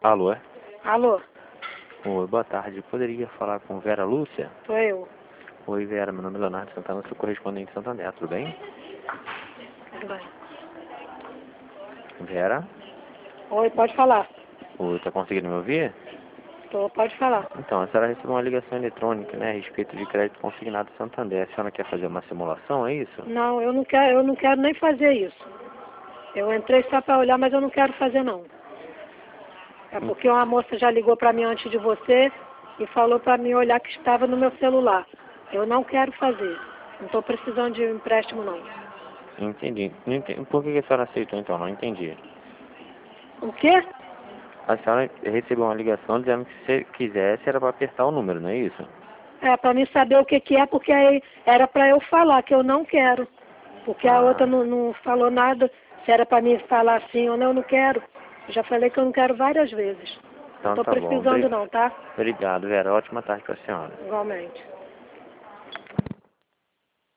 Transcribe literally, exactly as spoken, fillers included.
Alô, é? Alô, Oi, boa tarde. Poderia falar com Vera Lúcia? sou eu. Oi, Vera. Meu nome é Leonardo Santana, sou correspondente de Santander. Tudo bem? Tudo bem. Vera? Oi, pode falar. Oi, tá conseguindo me ouvir? Tô, pode falar. Então, a senhora recebeu uma ligação eletrônica, né, a respeito de crédito consignado Santander. A senhora quer fazer uma simulação, é isso? Não, eu não quero, eu não quero nem fazer isso. Eu entrei só para olhar, mas eu não quero fazer não. É porque uma moça já ligou para mim antes de você e falou para mim olhar que estava no meu celular. Eu não quero fazer. Não estou precisando de empréstimo não. Entendi. Não entendi. Por que que a senhora aceitou, então? Não entendi. O quê? A senhora recebeu uma ligação dizendo que se quisesse era para apertar o número, não é isso? É, para mim saber o que que é, porque aí era para eu falar que eu não quero. Porque a Ah. outra não, não falou nada, se era para mim falar sim ou não, eu não quero. Eu já falei que eu não quero várias vezes. Não Então estou tá bom. precisando Obri- não, tá? Obrigado, Vera. Ótima tarde para a senhora. Igualmente.